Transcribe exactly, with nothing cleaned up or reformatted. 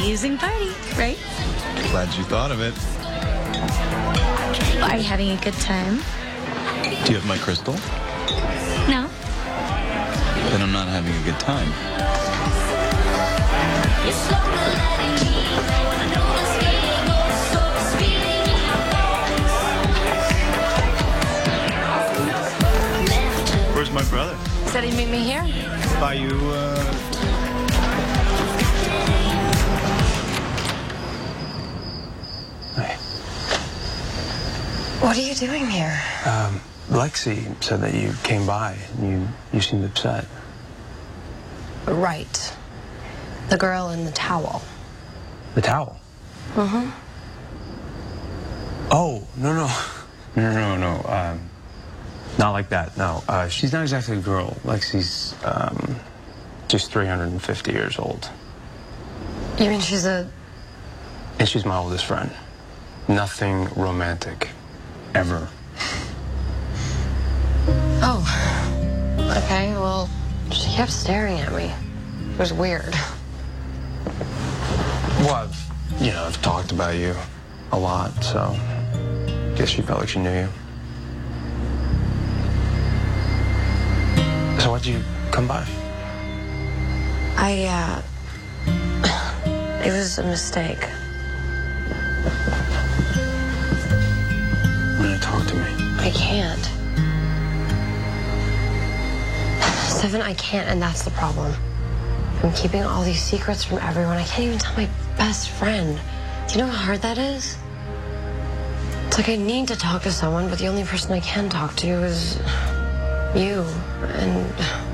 amazing party, right? Glad you thought of it. Are you having a good time? Do you have my crystal? No. Then I'm not having a good time. Where's my brother? Said he'd meet me here. By you, uh... Hey. What are you doing here? Um, Lexi said that you came by and you, you seemed upset. Right. The girl in the towel. The towel? Mm-hmm. Oh, no, no. No, no, no, no. Um, not like that, no. Uh, she's not exactly a girl. Lexi's, um, just three hundred fifty years old. You mean she's a... And she's my oldest friend. Nothing romantic. Ever. Oh. Okay, well, she kept staring at me. It was weird. Well, I've, you know, I've talked about you a lot, so guess she felt like she knew you. So why'd you come by? I, uh... It was a mistake. You want to talk to me? I can't. Seven, I can't, and that's the problem. I'm keeping all these secrets from everyone. I can't even tell my best friend. Do you know how hard that is? It's like I need to talk to someone, but the only person I can talk to is you. And